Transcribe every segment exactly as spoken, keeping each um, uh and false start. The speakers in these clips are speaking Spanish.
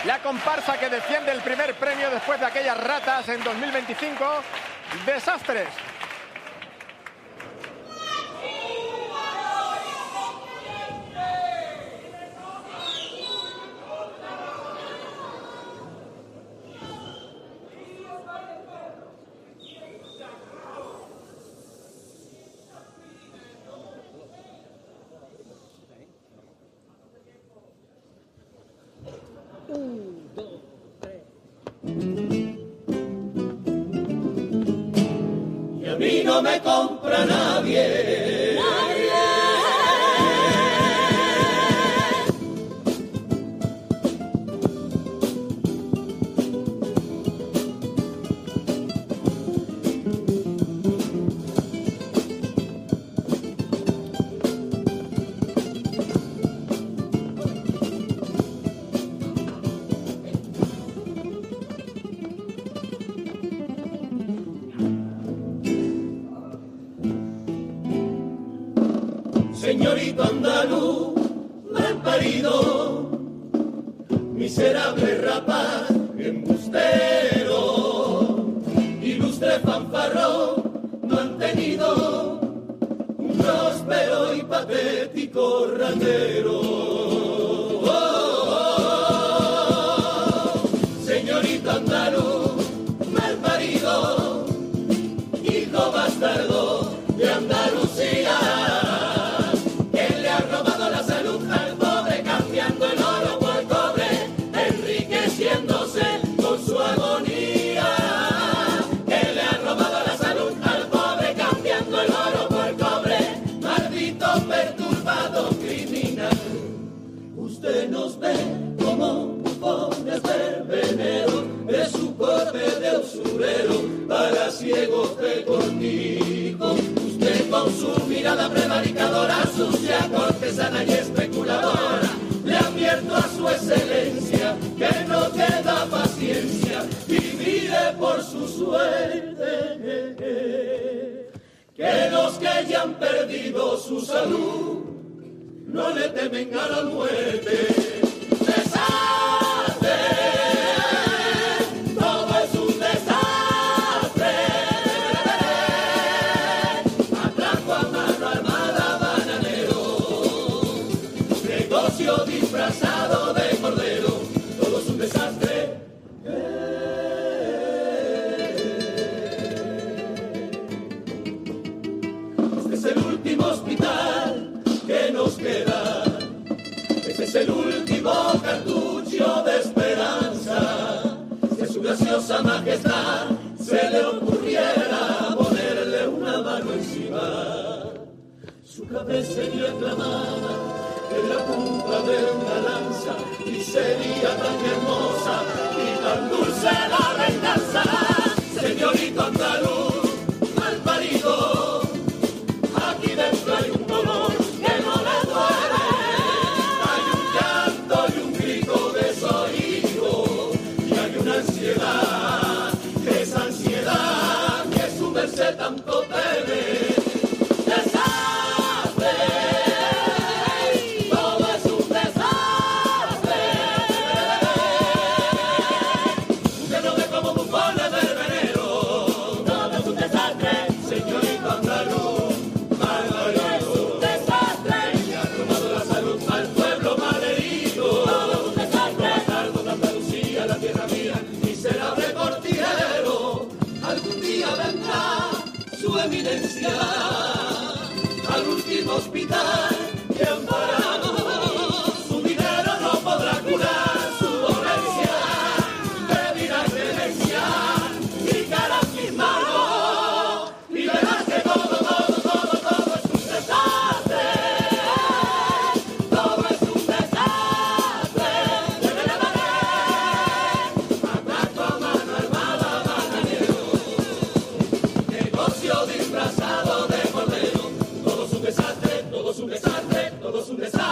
La comparsa que defiende el primer premio después de aquellas ratas en dos mil veinticinco. Desastres. Un, dos, tres. Y a mí no me compra nadie. Nadie. Señorito andaluz, mal parido, miserable rapaz, embustero, ilustre fanfarrón, no han tenido un próspero y patético ratero. Oh, oh, oh. Señorito andaluz, mal parido, hijo bastardo de Andalucía. Usted nos ve como bufones de venero, de su corte de usurero, para ciegos de cortijo. Usted con su mirada prevaricadora, sucia, cortesana y especuladora, le ha abierto a su excelencia que no queda paciencia y mire por su suerte. Que los que ya han perdido su salud no le temen a la muerte. ¡Desastre! Todo es un desastre. Atraco a mano armada, bananero. Negocio disfrazado de cordero. Todo es un desastre. Este es el último hospital que nos queda. Este es el último cartucho de esperanza. Si a su graciosa majestad se le ocurriera ponerle una mano encima, su cabeza sería clamada en la punta de una lanza y sería tan hermosa y tan dulce la venganza. Señorito andaluz, mal parido, aquí dentro hay un dolor que no le duele. Hay un llanto y un grito desorido y hay una ansiedad, esa ansiedad que su merced tanto teme. Desastre, todo es un desastre. Usted no ve como bufones del venero. Todo es un desastre, señorito andaluz. Eminencia, al último hospital que han parado. Su dinero no podrá curar su dolencia. Le dirá excelencia, picará mis manos y verás que todo, todo, todo, todo es un desastre. Todo es un desastre. Atraco a mano armada, bananero. Negocio disfrazado de cordero, todo es un desastre, todo es un desastre, todo es un desastre.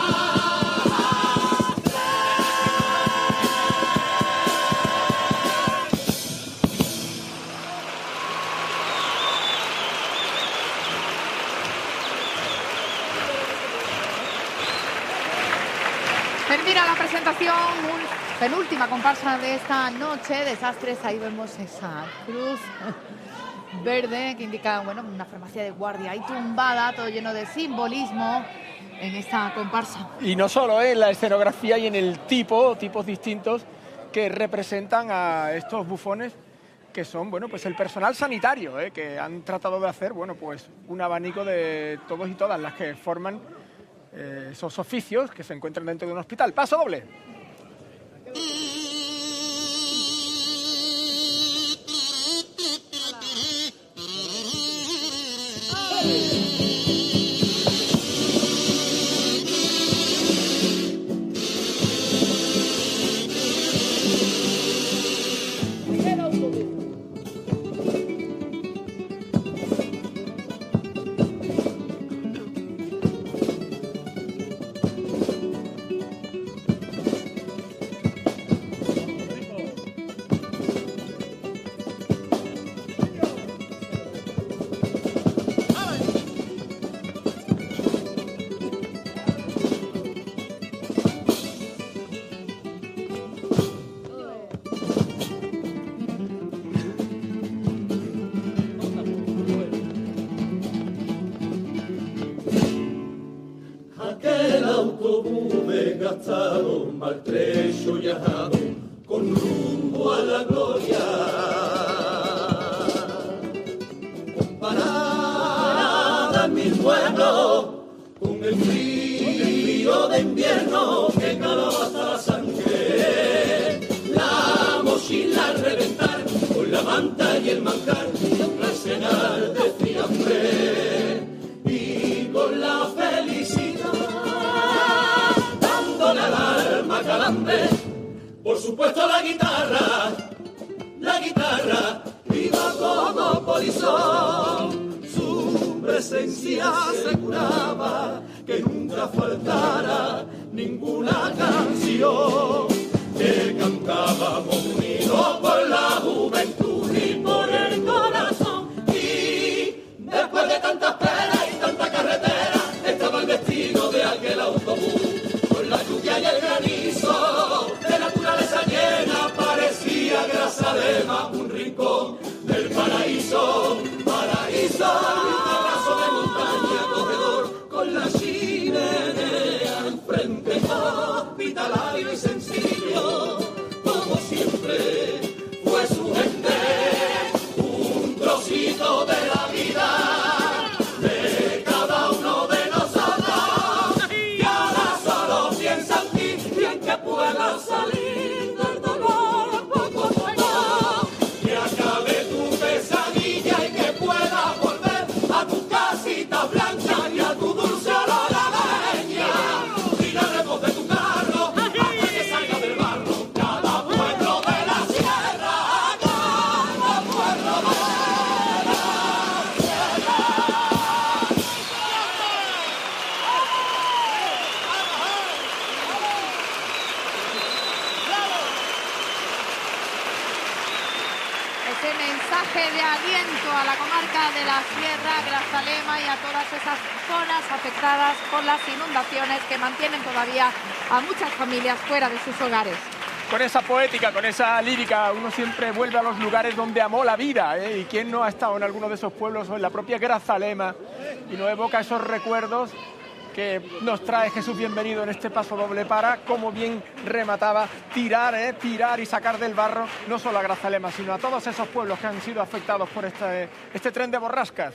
Termina la presentación, un penúltima comparsa de esta noche, Desastres. Ahí vemos esa cruz verde que indica, bueno, una farmacia de guardia ahí tumbada, todo lleno de simbolismo en esta comparsa. Y no solo en la escenografía y en el tipo, tipos distintos que representan a estos bufones, que son, bueno, pues el personal sanitario, ¿eh? Que han tratado de hacer, bueno, pues un abanico de todos y todas las que forman eh, esos oficios que se encuentran dentro de un hospital. Paso doble. Gastado, maltrecho y ajado, con rumbo a la gloria. Comparada en mi pueblo, con el frío de invierno que caló hasta la sangre. La mochila al reventar, con la manta y el manjar, un arsenal de fiambre. Y con la felicidad al alma calambre, por supuesto la guitarra, la guitarra viva como polizón, su presencia aseguraba que nunca faltara ninguna canción, que cantábamos unidos por la juventud y por el corazón, y después de tantas penas y tanta carretera, estaba el destino de aquel autobús. La lluvia y el granizo de naturaleza llena parecía Grazalema, un rincón del paraíso, paraíso, un abrazo de montaña acogedor con la chimenea enfrente, hospitalario y sencillo, como siempre fue su gente, un trocito de la vida. Pueda salir del dolor poco a poco, que acabe tu pesadilla y que puedas volver a tu casita blanca y a tu dulce olor a leña. Tiraremos de tu carro hasta que salga del barro cada pueblo de la sierra, cada pueblo de la sierra. Mensaje de aliento a la comarca de la Sierra, Grazalema y a todas esas zonas afectadas por las inundaciones que mantienen todavía a muchas familias fuera de sus hogares. Con esa poética, con esa lírica, uno siempre vuelve a los lugares donde amó la vida, ¿eh? Y quién no ha estado en alguno de esos pueblos o en la propia Grazalema y no evoca esos recuerdos que nos trae Jesús Bienvenido en este paso doble para, como bien remataba, tirar, ¿eh? tirar y sacar del barro no solo a Grazalema, sino a todos esos pueblos que han sido afectados por este, este tren de borrascas.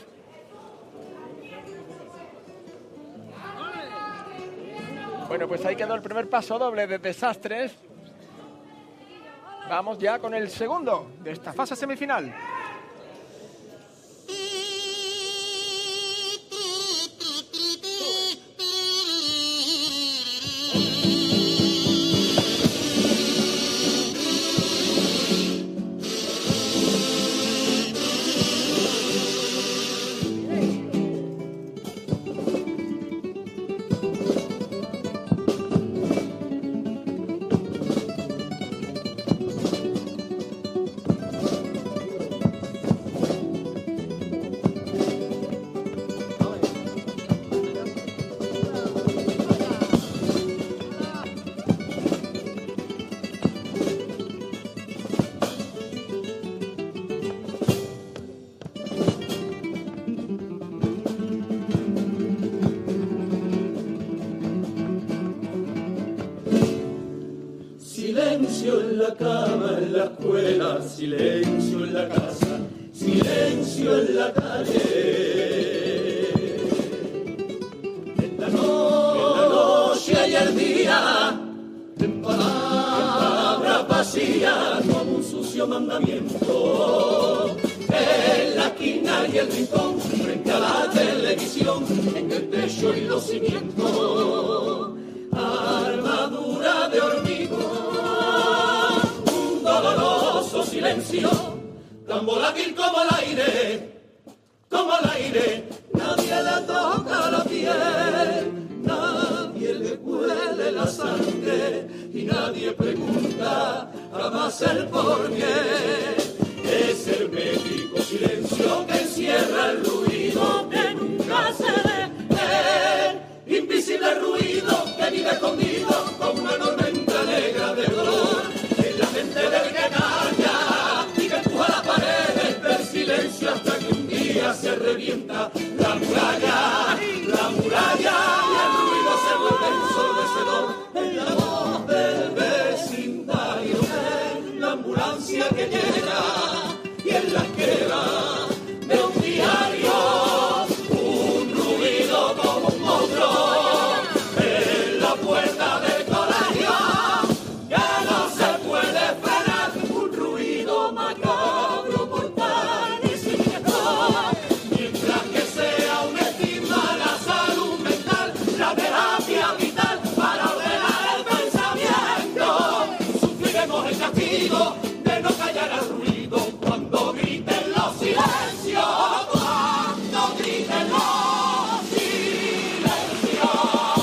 Bueno, pues ahí quedó el primer paso doble de Desastres. Vamos ya con el segundo de esta fase semifinal. Silencio en la cama, en la escuela, silencio en la casa, silencio en la calle. En la, no- en la noche y el día, en palabras vacías como un sucio mandamiento. En la esquina y el rincón, frente a la televisión, en el techo y los cimientos. Armadura de hormigón, un doloroso silencio, tan volátil como el aire, como el aire. Nadie le toca la piel, nadie le huele la sangre y nadie pregunta jamás el porqué. Es el médico silencio que encierra el ruido que nunca se ve. Invisible ruido que vive escondido como una tormenta negra de dolor. En la mente del que calla y que empuja las paredes del silencio hasta que un día se revienta la muralla, la muralla, y el ruido se vuelve ensordecedor. En la voz del vecindario, en la ambulancia que llega y en la esquina de un diario, un ruido como un monstruo en la puerta del colegio que no se puede frenar, un ruido macabro, mortal y siniestro. Mientras que sea un estigma la salud mental, la terapia vital para ordenar el pensamiento, sufriremos el castigo de no callar al ruido cuando griten los silencios, cuando griten los silencios.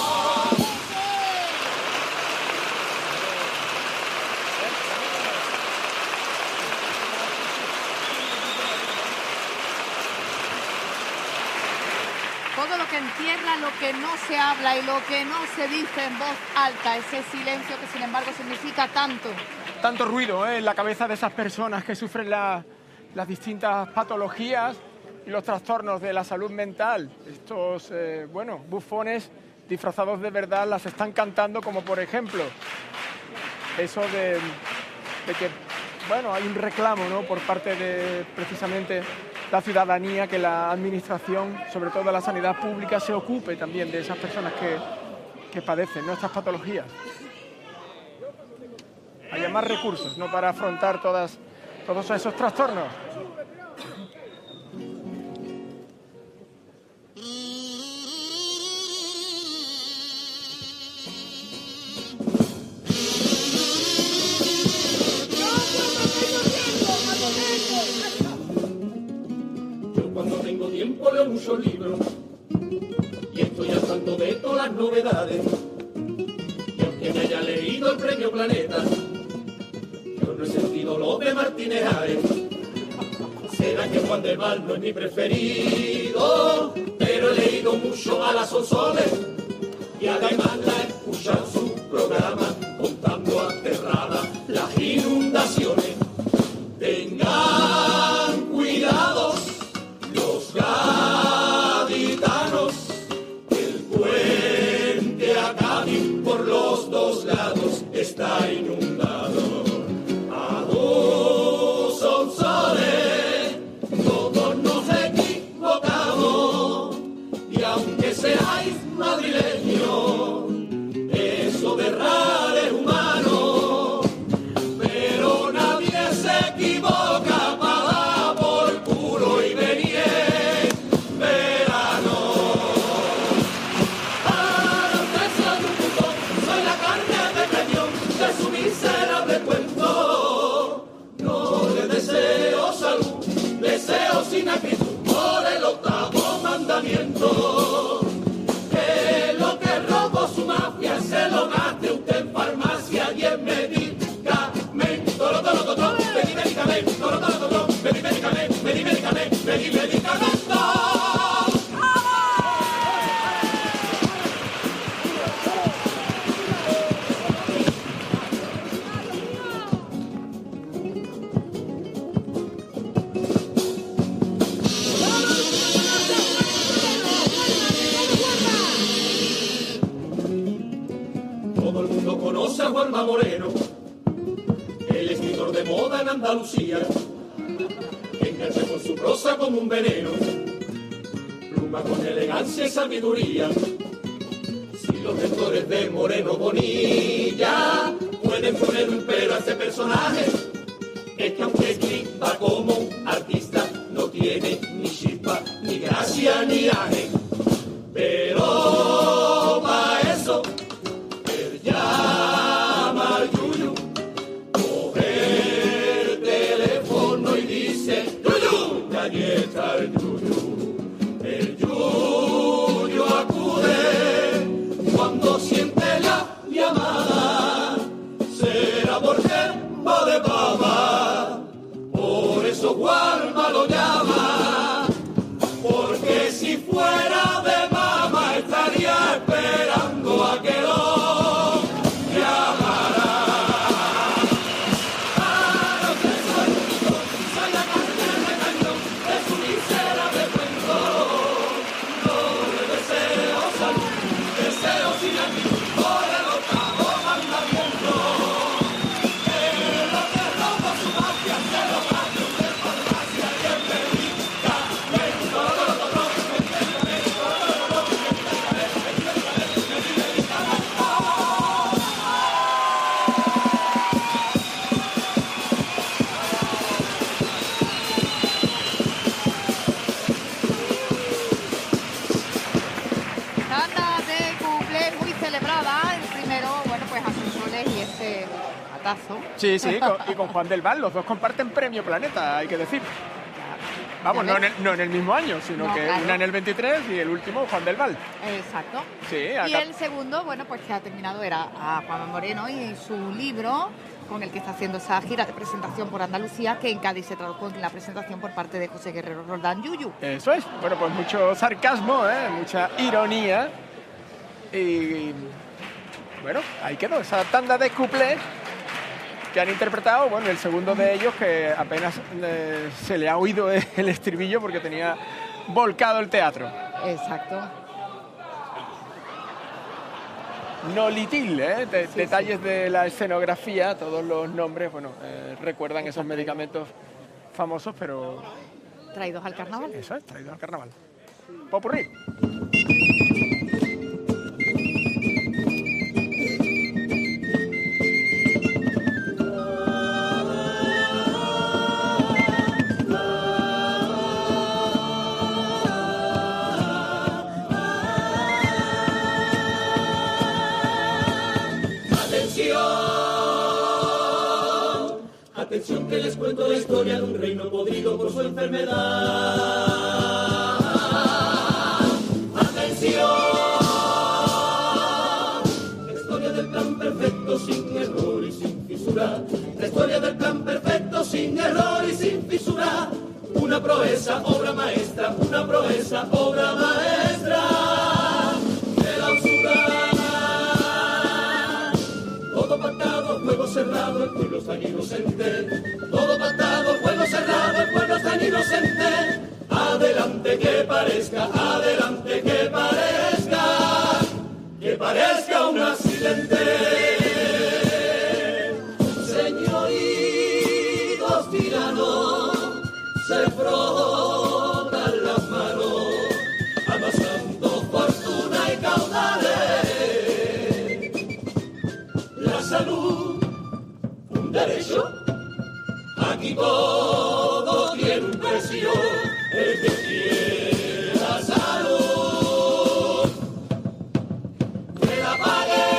Todo lo que entierra, lo que no se habla y lo que no se dice en voz alta, ese silencio que sin embargo significa tanto. Tanto ruido ¿eh? en la cabeza de esas personas que sufren la- las distintas patologías y los trastornos de la salud mental. Estos, eh, bueno, bufones disfrazados de verdad las están cantando, como por ejemplo eso de, de que, bueno, hay un reclamo, ¿no?, por parte de precisamente la ciudadanía, que la administración, sobre todo la sanidad pública, se ocupe también de esas personas que, que padecen, ¿no?, estas patologías. Haya más recursos, ¿no?, para afrontar todas, todos esos trastornos. Yo cuando tengo tiempo leo muchos libros y estoy al tanto de todas las novedades. Y aunque me haya leído el Premio Planeta, yo no he sentido lo de Martínez Ares. Será que Juan del Val no es mi preferido, pero he leído mucho a las Sonsoles y además la he escuchado en su programa contando aterradas las inundaciones. Tengan cuidado los gaditanos, el puente a Cádiz por los dos lados está inundado. A dos Sonsoles todos nos equivocamos, y aunque seáis madrileños, eso de errar es humano, pero nadie se equivoca para por culo y venir en verano. Para usted soy un putón, soy la carne de cañón de su miserable cuento. No le deseo salud, deseo sin actitud por el octavo mandamiento. Que lo que robó su mafia se lo gaste usted en farmacia y en medicamento. Lo, lo, lo, lo, lo, pedí medicamento, lo, lo, lo, lo, pedí medicamento, pedí medicamento, pedí medicamento. Todo el mundo conoce a Juanma Moreno, de moda en Andalucía, que engancha con su prosa como un veneno, pluma con elegancia y sabiduría. Si los lectores de Moreno Bonilla pueden poner un pero a este personaje, es que aunque escriba como un artista, no tiene ni chispa, ni gracia, ni aje. Pero pa' eso, él llama al Yuyu, coge el teléfono y dice, Yuyu, y allí está el Yuyu. El Yuyu acude cuando siente la llamada, será por tiempo de baba, por eso Guarma lo llama, porque si fuera de mama estaría esperando a que lo llamara. Claro que soy rico, soy la carne de cañón, es un miserable cuento. No le deseo salud, deseo sin aquí, por el octavo mandamiento. El que rompa su mafia, se lo mate usted por gracia y en medicamento. Tanda de cumple muy celebrada. El primero, bueno, pues a sus soles y ese atazo. Sí, sí, con- y con Juan del Val, los dos comparten Premio Planeta, hay que decir. Vamos, Ya no en, ves. el, no en el mismo año, sino No, que claro. una en el veintitrés y el último Juan del Val. Exacto. Sí, Y acá. el segundo, bueno, pues que ha terminado era a Juan Moreno y su libro con el que está haciendo esa gira de presentación por Andalucía, que en Cádiz se tradujo en la presentación por parte de José Guerrero Roldán Yuyu. Eso es. Bueno, pues mucho sarcasmo, ¿eh? Mucha ironía. Y bueno, ahí quedó esa tanda de cuplés que han interpretado. Bueno, el segundo de ellos que apenas eh, se le ha oído el estribillo porque tenía volcado el teatro. Exacto. Nolitil, ¿eh? De- Sí, detalles de la escenografía, todos los nombres, bueno, eh, recuerdan esos medicamentos famosos, pero Traídos al carnaval. eso es, traído al carnaval. Popurrí. Atención, atención que les cuento la historia de un reino podrido por su enfermedad. Atención, la historia del plan perfecto sin error y sin fisura. La historia del plan perfecto sin error y sin fisura. Una proeza, obra maestra, una proeza, obra maestra de la usura. Todo pactado, fuego cerrado, el pueblo está inocente. Todo pactado, fuego cerrado, el pueblo está inocente. Adelante que parezca, adelante que parezca, que parezca un accidente. Señoritos tiranos, se frotan las manos, amasando fortuna y caudales. La salud, un derecho, aquí todo tiene un precio, el que quiera salud, que la pague.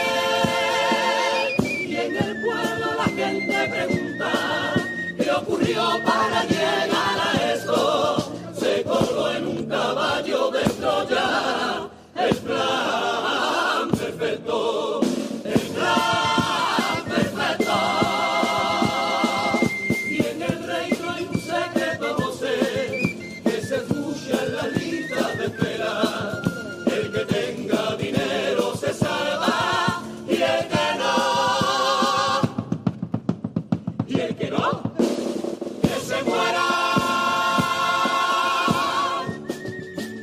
Y en el pueblo la gente pregunta, ¿qué ocurrió para llegar a esto? Se coló en un caballo de Troya, el plan perfecto. Y en el reino hay un secreto voce que se escucha en la lista de espera. El que tenga dinero se salva y el que no, y el que no, que se muera.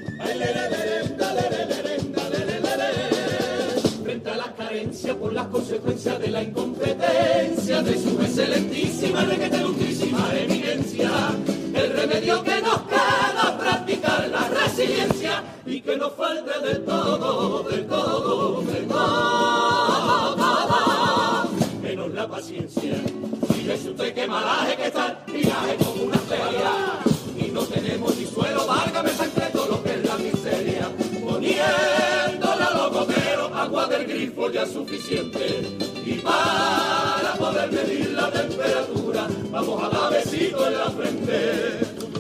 Frente a las carencias por las consecuencias consecuencia de la incompetencia de su excelentísima, requetelutrísima eminencia, el remedio que nos queda practicar la resiliencia y que nos falte del todo, del todo, del todo, todo, menos la paciencia. Fíjese usted que malaje que está el viaje como una feria y no tenemos ni suelo, válgame secreto lo que es la miseria, poniéndole a los goteros agua del grifo ya suficiente y para poder medir la temperatura vamos a dar besito en la frente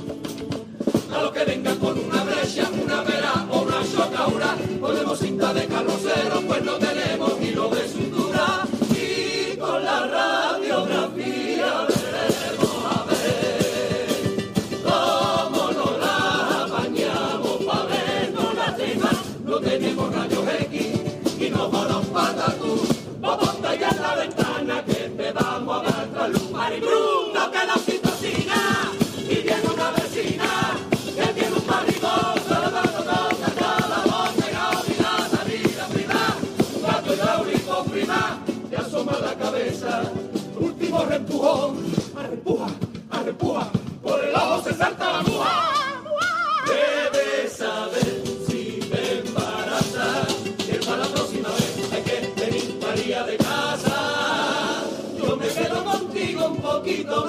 a los que vengan con una brecha, una vera o una chocaura, ponemos cinta de carrocero pues no tenemos hilo de sutura y con la radiografía veremos a ver cómo nos la apañamos pa' vernos la trima, no tenemos rayos X y no jodas patatú, vamos a tallar la ventana que te vamos a dar tras luz, maricruz, no queda sin cocina y viene una vecina que tiene un barrigón, solo va a tocar cada botella, vida, salida, prima, un gato hidráulico, prima, te asoma la cabeza, último reempujón, arreempuja, arreempuja, por el ojo se salta la aguja. Debes saber si te embarazas, que para la próxima vez hay que venir María de casa. Yo me quedo contigo un poquito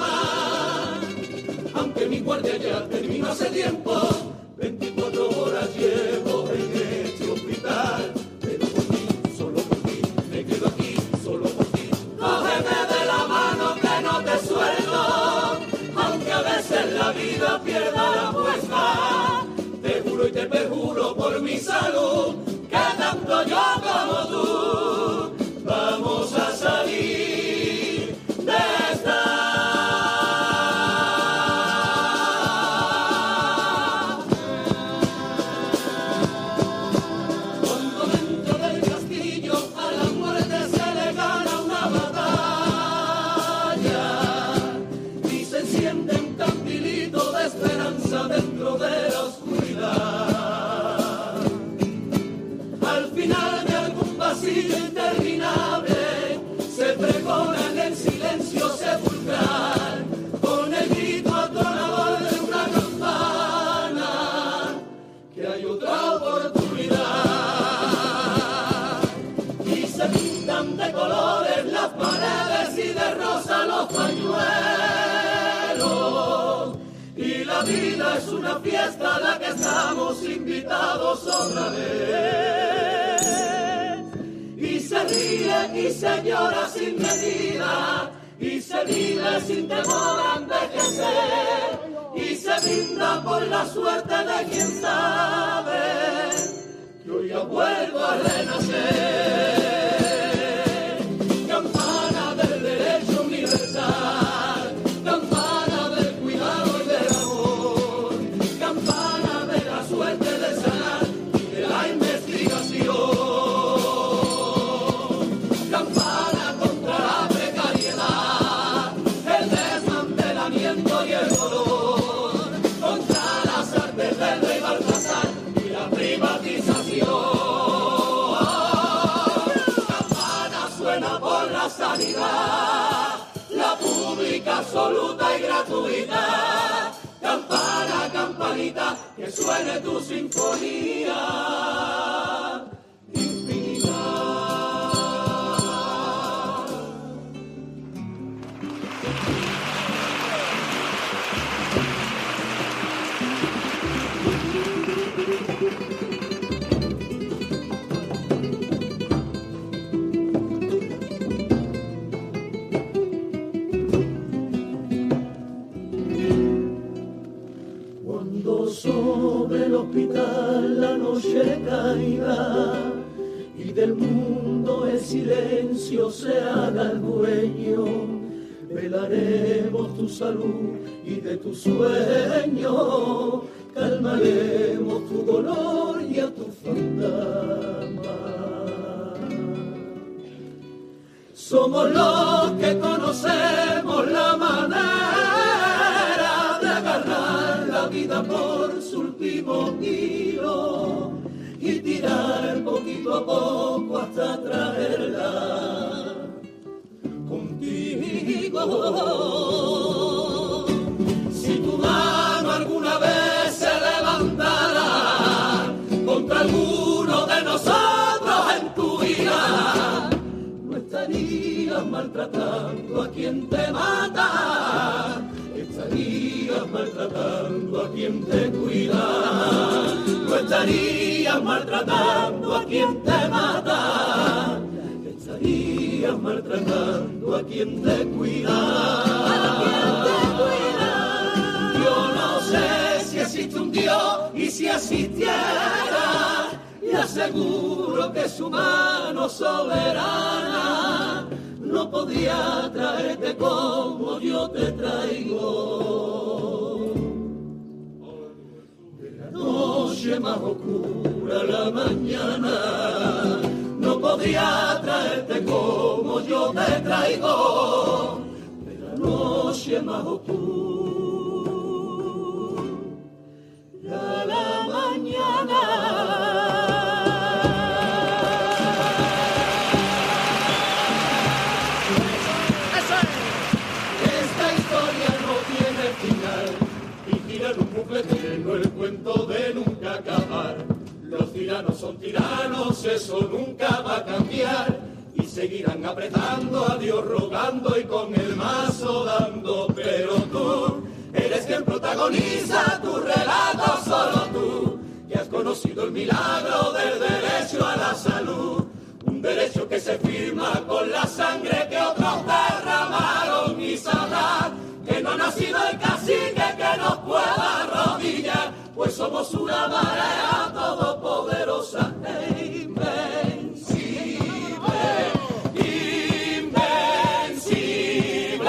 más, aunque mi guardia ya terminó hace tiempo. veinticuatro horas llevo en este hospital, pero por ti, solo por ti, me quedo aquí, solo por ti. Cógeme de la mano que no te suelto, aunque a veces la vida pierda la apuesta. Te juro y te perjuro por mi salud, que tanto yo como tú vamos a salir de esta. Cuando dentro del castillo a la muerte se le gana una batalla y se siente un candilito de esperanza dentro de la oscuridad. Al final de algún pasillo interminable se pregona en el silencio sepulcral con el grito atronador de una campana que hay otra oportunidad y se pintan de colores las paredes y de rosa los pañuelos y la vida es una fiesta a la que estamos invitados otra vez y se ríe y se llora sin medida y se vive sin temor a envejecer y se brinda por la suerte de quien sabe que hoy ha vuelto a renacer. Campana del derecho universal, campana del cuidado y del amor, campana de la suerte de sanar y de la investigación, campana contra la precariedad, el desmantelamiento y el dolor, contra las artes del rey Baltasar y la privatización. Campana suena por la sanidad, la pública, absoluta y gratuita. Campana, campanita, que suene tu sinfonía infinita. Cuando sobre el hospital la noche caiga y del mundo el silencio se haga el dueño, velaremos tu salud y de tu sueño calmaremos tu dolor y a tu fantasma. Somos los que conocemos la manera de agarrar la vida por su último hilo y tirar poquito a poco hasta traerla contigo. Si tu mano alguna vez se levantara contra alguno de nosotros en tu vida, no estarías maltratando a quien te mata, estarías maltratando a quien te cuida. No estarías maltratando a quien te mata, estarías maltratando a quien te cuida. A quien te cuida. Yo no sé si existe un Dios y si existiera, y aseguro que su mano soberana no podía traerte como yo te traigo. De la noche más oscura a la mañana, no podía traerte como yo te traigo. De la noche más oscura a la mañana. Un bucle eterno, el cuento de nunca acabar. Los tiranos son tiranos, eso nunca va a cambiar. Y seguirán apretando a Dios, rogando y con el mazo dando. Pero tú eres quien protagoniza tu relato, solo tú, que has conocido el milagro del derecho a la salud. Un derecho que se firma con la sangre que otros derramaron, y sabrás que no ha nacido el cacique que nos pueda arrodillar, pues somos una marea todopoderosa e invencible, invencible.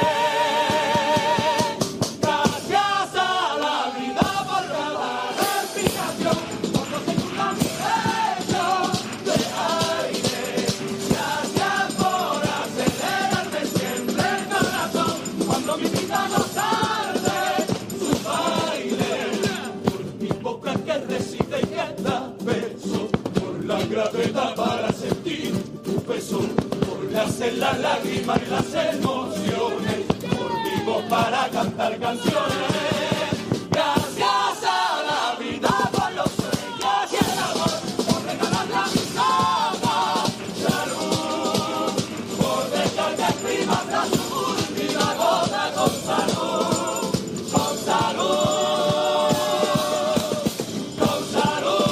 Gracias a la vida por cada respiración, por los segundos hechos de aire. Gracias por acelerarme siempre el corazón cuando mi vida nos arde su baile. Por mi boca que recita y que da besos, por la gravedad para sentir tu peso, por hacer las lágrimas y las emociones, por mi voz para cantar canciones. Gracias a la vida por los sueños y el amor, por regalarle a mis ojos la luz, por dejar que exprimas la última gota con salud, con salud, con salud.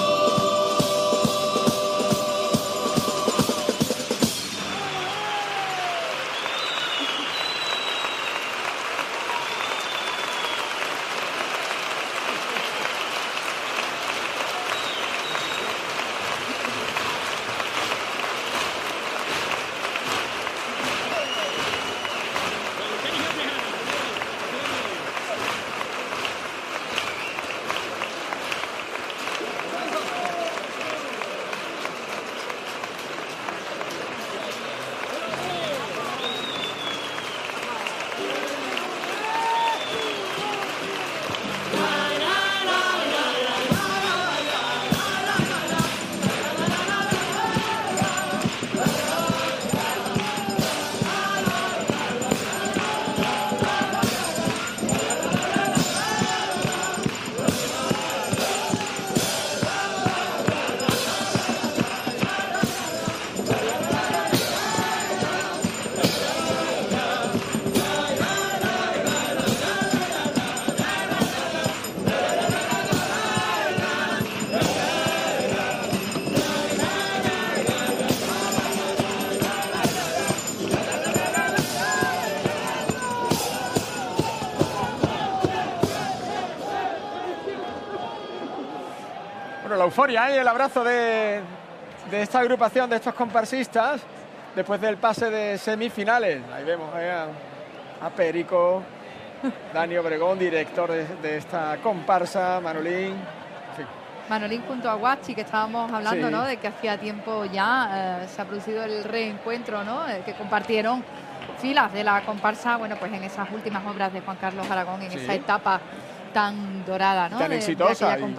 La euforia y el abrazo de, de esta agrupación, de estos comparsistas, después del pase de semifinales. Ahí vemos ahí a, a Perico, Dani Obregón, director de, de esta comparsa, Manolín. Sí. Manolín junto a Guachi, que estábamos hablando, Sí. ¿no? De que hacía tiempo ya eh, se ha producido el reencuentro, ¿no? Eh, que compartieron filas de la comparsa, bueno, pues en esas últimas obras de Juan Carlos Aragón, en Sí. esa etapa tan dorada, ¿no? Tan de, exitosa de aquella y-